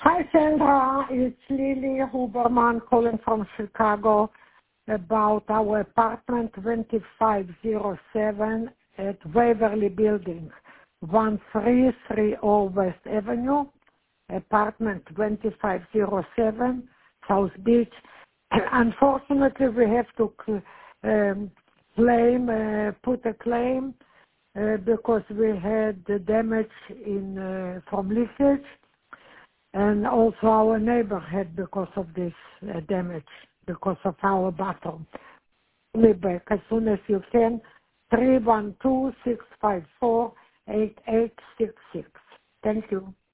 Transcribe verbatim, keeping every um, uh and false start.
Hi, Sandra. It's Lily Huberman calling from Chicago about our apartment twenty-five oh seven at Waverly Building, one three three zero West Avenue, apartment twenty-five oh seven, South Beach. Unfortunately, we have to um, claim, uh, put a claim uh, because we had the damage in uh, from leakage. And also our neighbor had because of this uh, damage, because of our bathroom. Call me back as soon as you can, three one two, six five four, eight eight six six. Thank you.